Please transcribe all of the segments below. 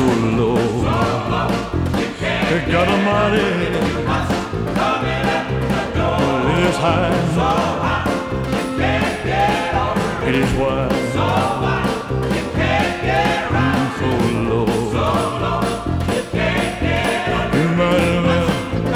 low. God Almighty, it is high, it is wide, so low. You might well.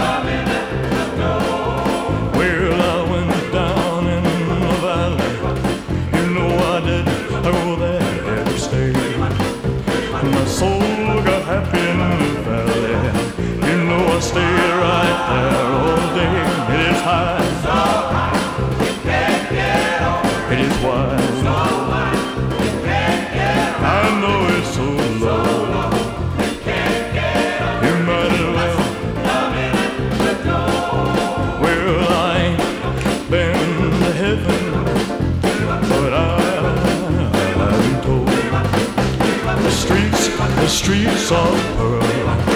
Well, I went down in the valley. You know I did. I go there to stay. My soul got happy in the valley. You know I stayed right there all day. It is high, it is wide, I know it's so low. You might as well. Well, I ain't been to heaven, but I've been told the streets of pearl